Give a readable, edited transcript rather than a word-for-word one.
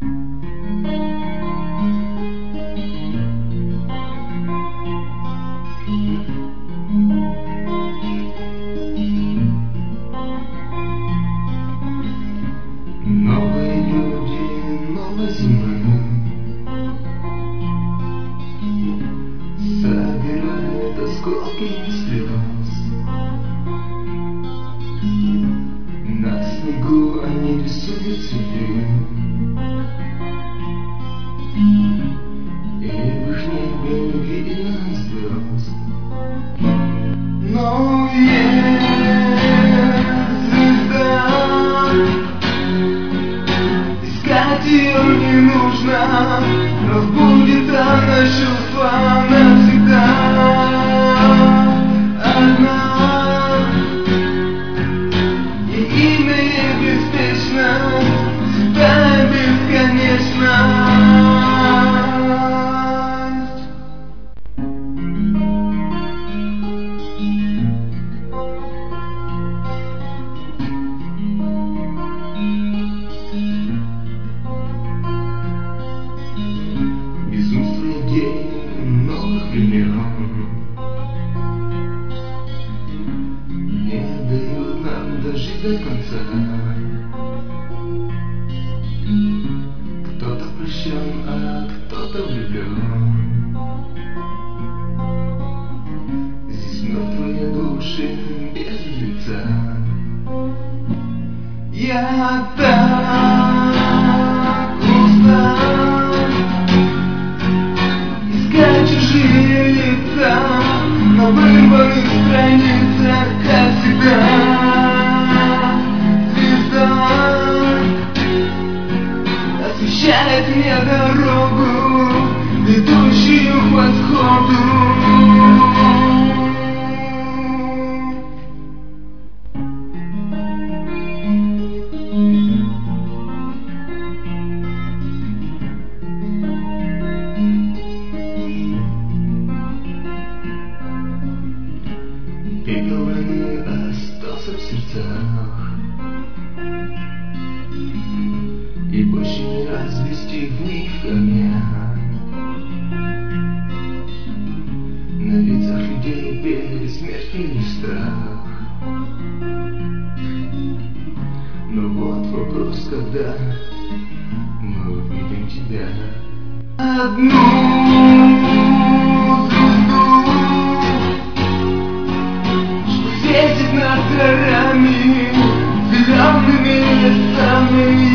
Новые люди, новая зима собирает осколки слез. На снегу они рисуют цветы, и в их небе видно звезд. Но есть звезда, искать ее не нужно, разбудит она чувства навсегда. Одна, и имя ей беспечность, святая бесконечность. Безумство идей новых времен не дают нам дожить до конца. Кто-то прощен, а кто-то влюблен. Здесь мертвые души без лица. Я так устал искать чужие лица на вырванных страницах, как всегда. Звезда освещает мне дорогу, ведущую к восходу. Пепел войны остался в сердцах, и больше не развести в них огня. На лицах людей бессмертный страх. Но вот вопрос, когда мы увидим тебя. Одну звезду светит над горами, зелеными лесами.